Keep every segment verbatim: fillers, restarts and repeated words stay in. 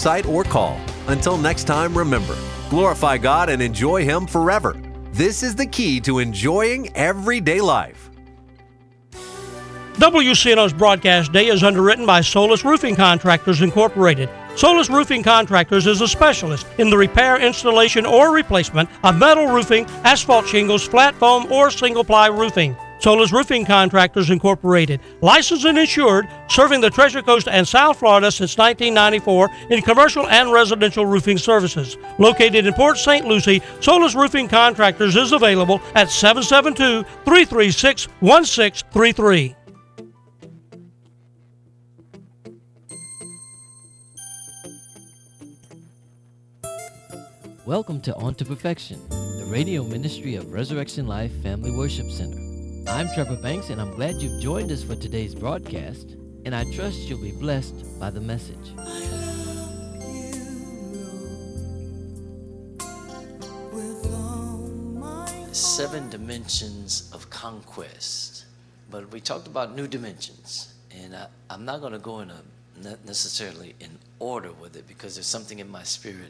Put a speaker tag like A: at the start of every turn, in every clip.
A: website or call. Until next time, remember, glorify God and enjoy Him forever. This is the key to enjoying everyday life.
B: W C N O's broadcast day is underwritten by Solus Roofing Contractors, Incorporated. Solus Roofing Contractors is a specialist in the repair, installation, or replacement of metal roofing, asphalt shingles, flat foam, or single-ply roofing. Solus Roofing Contractors, Incorporated, licensed and insured, serving the Treasure Coast and South Florida since nineteen ninety-four in commercial and residential roofing services. Located in Port Saint Lucie, Solus Roofing Contractors is available at seven seven two, three three six, one six three three.
C: Welcome to On to Perfection, the radio ministry of Resurrection Life Family Worship Center. I'm Trevor Banks, and I'm glad you've joined us for today's broadcast, and I trust you'll be blessed by the message.
D: Seven dimensions of conquest, but we talked about new dimensions, and I, I'm not going to go in a not necessarily in order with it, because there's something in my spirit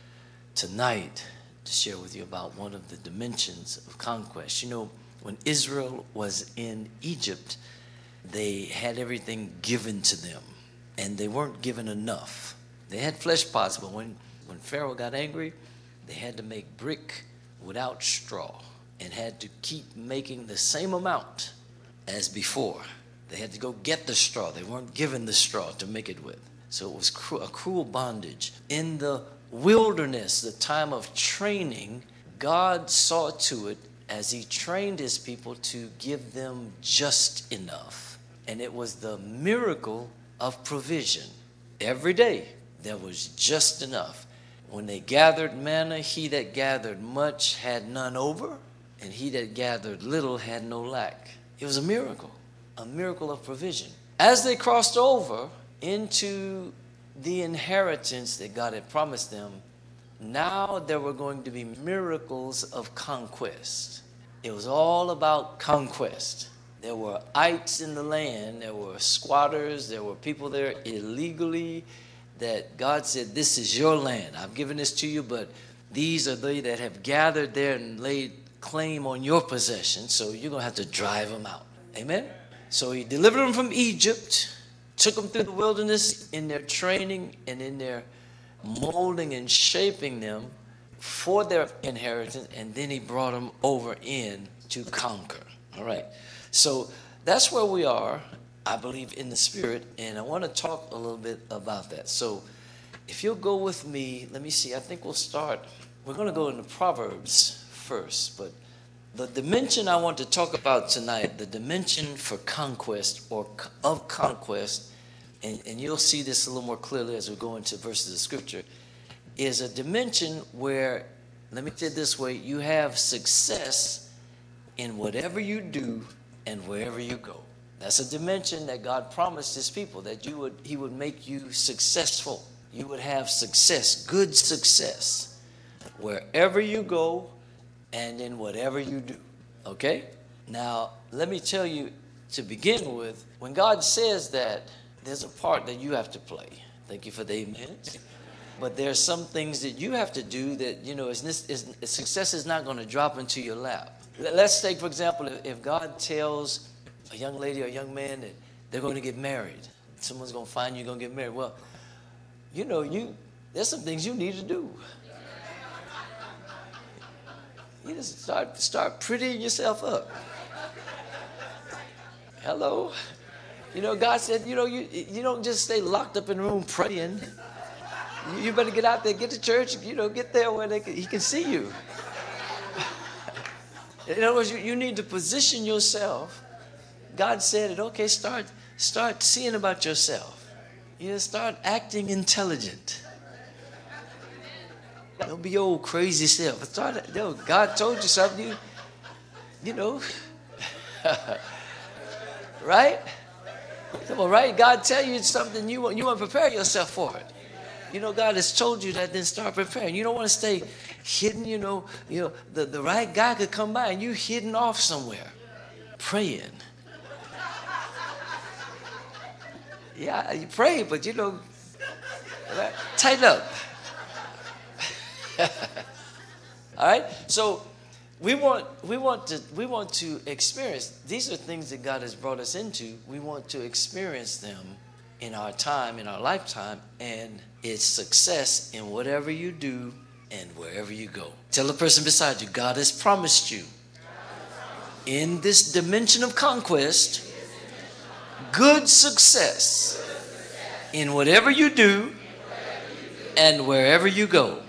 D: tonight to share with you about one of the dimensions of conquest. You know, when Israel was in Egypt, they had everything given to them, and they weren't given enough. They had flesh pots, but when, when Pharaoh got angry, they had to make brick without straw and had to keep making the same amount as before. They had to go get the straw. They weren't given the straw to make it with. So it was cru- a cruel bondage. In the wilderness, the time of training, God saw to it as He trained His people to give them just enough. And it was the miracle of provision. Every day there was just enough. When they gathered manna, he that gathered much had none over, and he that gathered little had no lack. It was a miracle, a miracle of provision. As they crossed over into the inheritance that God had promised them, now there were going to be miracles of conquest. It was all about conquest. There were ites in the land, there were squatters, there were people there illegally, that God said, this is your land. I've given this to you, but these are they that have gathered there and laid claim on your possession, so you're going to have to drive them out. Amen? So He delivered them from Egypt, took them through the wilderness in their training and in their molding and shaping them for their inheritance, and then He brought them over in to conquer. All right. So that's where we are, I believe, in the Spirit, and I want to talk a little bit about that. So if you'll go with me, let me see, I think we'll start, we're going to go into Proverbs first, but the dimension I want to talk about tonight, the dimension for conquest or of conquest, and, and you'll see this a little more clearly as we go into verses of Scripture, is a dimension where, let me say it this way, you have success in whatever you do and wherever you go. That's a dimension that God promised His people, that you would, He would make you successful. You would have success, good success, wherever you go and in whatever you do. Okay? Now, let me tell you, to begin with, when God says that, there's a part that you have to play. Thank you for the amens. But there's some things that you have to do that, you know, is, is, success is not going to drop into your lap. Let's take, for example, if God tells a young lady or a young man that they're going to get married, someone's going to find you going to get married. Well, you know, you there's some things you need to do. You just start start prettying yourself up. Hello. You know, God said, you know, you you don't just stay locked up in the room praying. You, you better get out there, get to church, you know, get there where they can, He can see you. In other words, you, you need to position yourself. God said it, okay, start start seeing about yourself. You know, start acting intelligent. Don't be your old crazy self. Start, you know, God told you something, you, you know. Right? Come on, right? God tell you something, you want, you want to prepare yourself for it. You know, God has told you that, then start preparing. You don't want to stay hidden, you know. You know, the, the right guy could come by and you hidden off somewhere, praying. Yeah, you pray, but you know, Right? Tighten up. All right? So we want we want to we want to experience, these are things that God has brought us into. We want to experience them in our time, in our lifetime, and it's success in whatever you do and wherever you go. Tell the person beside you, God has promised you in this dimension of conquest, good success in whatever you do and wherever you go.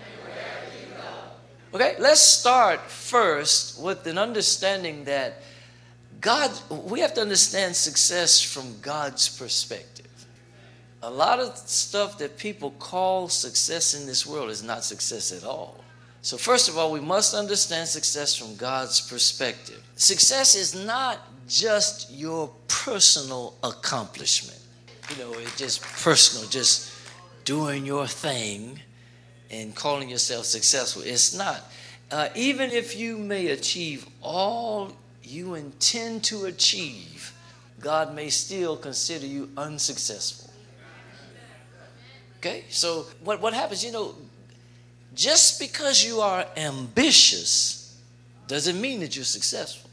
D: Okay, let's start first with an understanding that God, we have to understand success from God's perspective. A lot of stuff that people call success in this world is not success at all. So first of all, we must understand success from God's perspective. Success is not just your personal accomplishment. You know, it's just personal, just doing your thing and calling yourself successful. It's not. Uh, even if you may achieve all you intend to achieve, God may still consider you unsuccessful. Okay? So what, what happens, you know, just because you are ambitious doesn't mean that you're successful.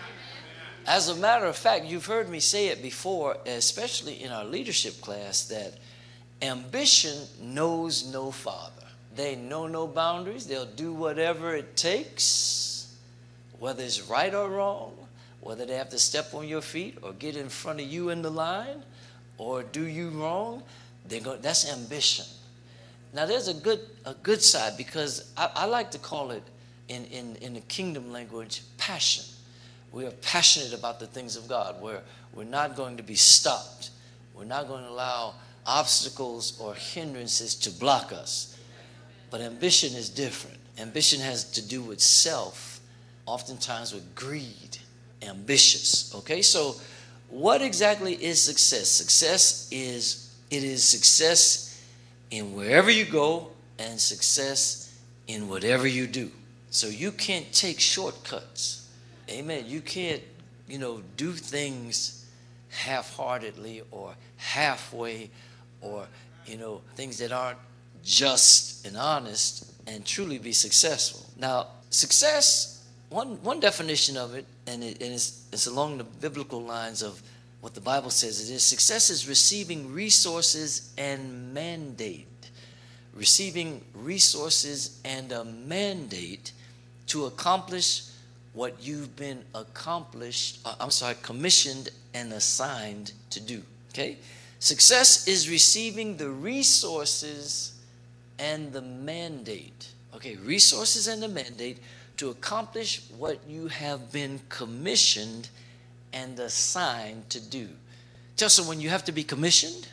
D: As a matter of fact, you've heard me say it before, especially in our leadership class, that ambition knows no father. They know no boundaries. They'll do whatever it takes, whether it's right or wrong, whether they have to step on your feet or get in front of you in the line or do you wrong. They're going, that's ambition. Now, there's a good a good side, because I, I like to call it, in, in, in the kingdom language, passion. We are passionate about the things of God. We're, we're not going to be stopped. We're not going to allow obstacles or hindrances to block us. But ambition is different. Ambition has to do with self, oftentimes with greed, ambitious. Okay, so what exactly is success? Success is, it is success in wherever you go and success in whatever you do. So you can't take shortcuts. Amen. You can't, you know, do things half-heartedly or halfway, or, you know, things that aren't just and honest and truly be successful. Now, success, one one definition of it, and, it, and it's, it's along the biblical lines of what the Bible says it is. Success is receiving resources and mandate. Receiving resources and a mandate to accomplish what you've been accomplished, uh, I'm sorry, commissioned and assigned to do. Okay? Success is receiving the resources and the mandate. Okay, resources and the mandate to accomplish what you have been commissioned and assigned to do. Tell someone, you have to be commissioned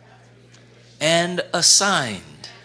D: and assigned.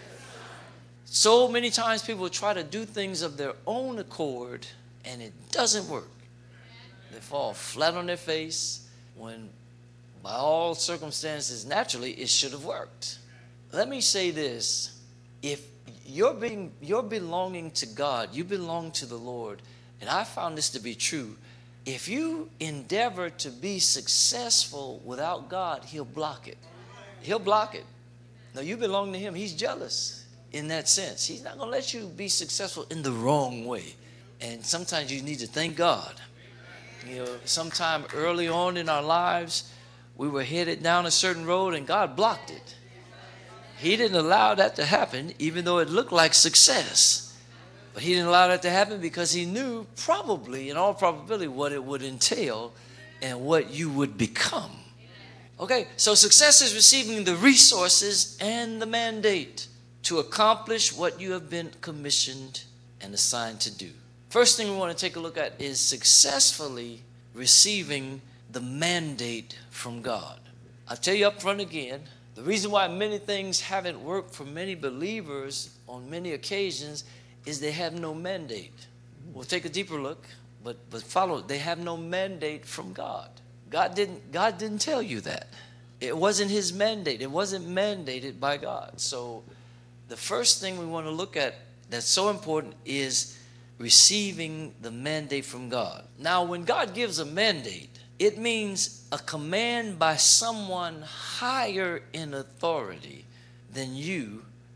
D: So many times people try to do things of their own accord and it doesn't work. They fall flat on their face when by all circumstances, naturally, it should have worked. Let me say this. If you're being, you're belonging to God, you belong to the Lord, and I found this to be true. If you endeavor to be successful without God, He'll block it. He'll block it. Now, you belong to Him. He's jealous in that sense. He's not going to let you be successful in the wrong way. And sometimes you need to thank God. You know, sometime early on in our lives, we were headed down a certain road and God blocked it. He didn't allow that to happen, even though it looked like success. But He didn't allow that to happen because He knew probably, in all probability, what it would entail and what you would become. Okay, so success is receiving the resources and the mandate to accomplish what you have been commissioned and assigned to do. First thing we want to take a look at is successfully receiving the mandate from God. I'll tell you up front again, the reason why many things haven't worked for many believers on many occasions is they have no mandate. We'll take a deeper look, but, but follow, they have no mandate from God. God didn't, God didn't tell you that. It wasn't His mandate. It wasn't mandated by God. So the first thing we want to look at that's so important is receiving the mandate from God. Now, when God gives a mandate, it means a command by someone higher in authority than you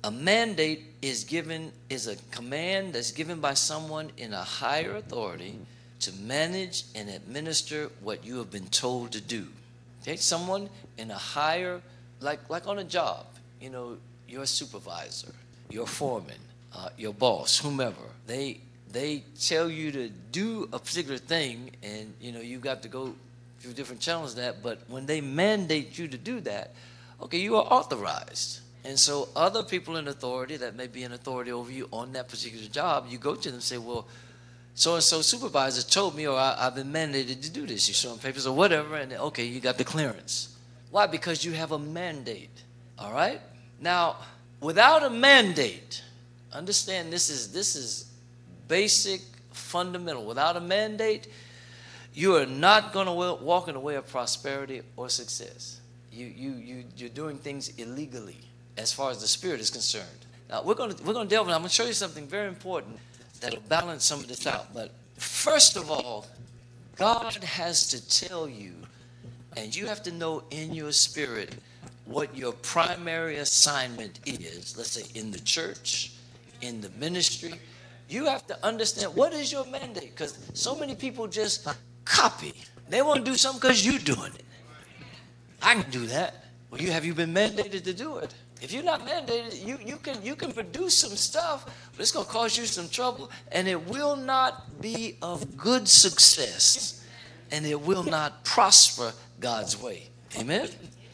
D: A mandate is given is a command that's given by someone in a higher authority to manage and administer what you have been told to do. Okay, someone in a higher, like like on a job, you know, your supervisor, your foreman, uh, your boss, whomever, they they tell you to do a particular thing, and you know you got to go through different challenges of that. But when they mandate you to do that, okay, you are authorized. And so other people in authority that may be in authority over you on that particular job, you go to them and say, well, so-and-so supervisor told me, or I, I've been mandated to do this. You show them papers or whatever, and okay, you got the clearance. Why? Because you have a mandate, all right? Now, without a mandate, understand this is this is basic, fundamental. Without a mandate, you are not going to walk in the way of prosperity or success. You, you, you, you're doing things illegally as far as the spirit is concerned. Now, we're going to, we're going to delve in. I'm going to show you something very important that'll balance some of this out. But first of all, God has to tell you, and you have to know in your spirit what your primary assignment is. Let's say in the church, in the ministry. You have to understand what is your mandate, because so many people just copy. They want to do something because you're doing it. I can do that. Well, you have you been mandated to do it? If you're not mandated, you, you can you can produce some stuff, but it's going to cause you some trouble, and it will not be of good success, and it will not prosper God's way. Amen?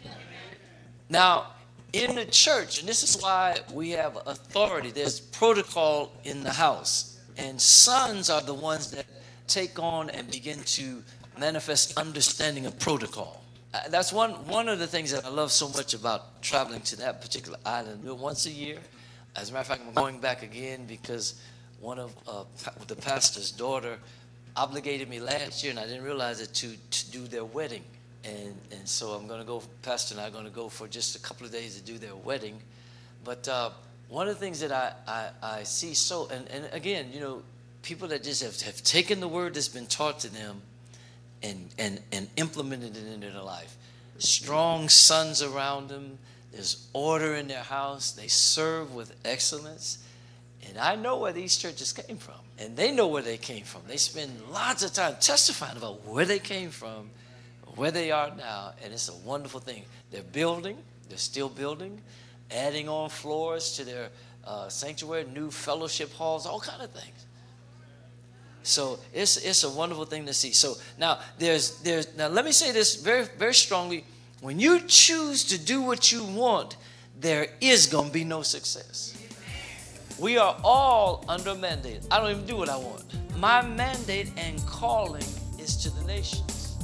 D: Now, in the church, and this is why we have authority, there's protocol in the house, and sons are the ones that take on and begin to manifest understanding of protocol. Uh, that's one one of the things that I love so much about traveling to that particular island. Once a year, as a matter of fact, I'm going back again because one of uh, the pastor's daughter obligated me last year, and I didn't realize it, to, to do their wedding. And and so I'm going to go, Pastor and I are going to go for just a couple of days to do their wedding. But uh, one of the things that I, I, I see so, and, and again, you know, people that just have, have taken the word that's been taught to them and, and, and implemented it into their life. Strong sons around them. There's order in their house. They serve with excellence. And I know where these churches came from. And they know where they came from. They spend lots of time testifying about where they came from, where they are now, and it's a wonderful thing. They're building. They're still building, adding on floors to their uh, sanctuary, new fellowship halls, all kind of things. So it's it's a wonderful thing to see. So now there's there's now let me say this very very strongly. When you choose to do what you want, there is going to be no success. We are all under a mandate. I don't even do what I want. My mandate and calling is to the nations.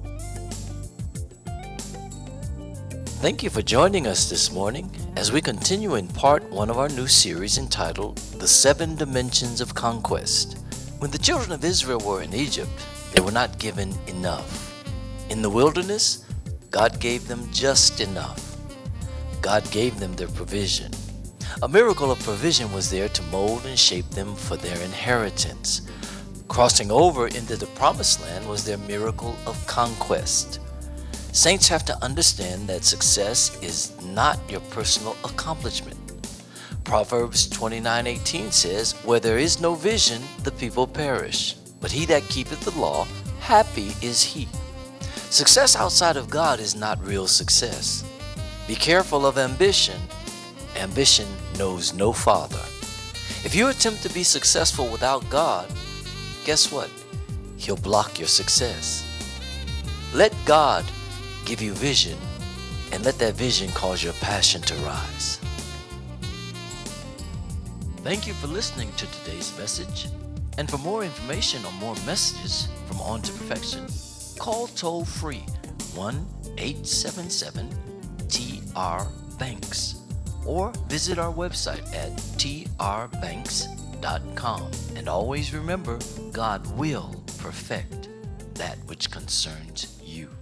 D: Thank you for joining us this morning as we continue in part one of our new series entitled The Seven Dimensions of Conquest. When the children of Israel were in Egypt, they were not given enough. In the wilderness, God gave them just enough. God gave them their provision. A miracle of provision was there to mold and shape them for their inheritance. Crossing over into the promised land was their miracle of conquest. Saints have to understand that success is not your personal accomplishment. Proverbs twenty-nine eighteen says, "Where there is no vision, the people perish. But he that keepeth the law, happy is he." Success outside of God is not real success. Be careful of ambition. Ambition knows no father. If you attempt to be successful without God, guess what? He'll block your success. Let God give you vision, and let that vision cause your passion to rise. Thank you for listening to today's message. And for more information on more messages from On to Perfection, call toll free one eight seven seven T R Banks or visit our website at T R banks dot com. And always remember, God will perfect that which concerns you.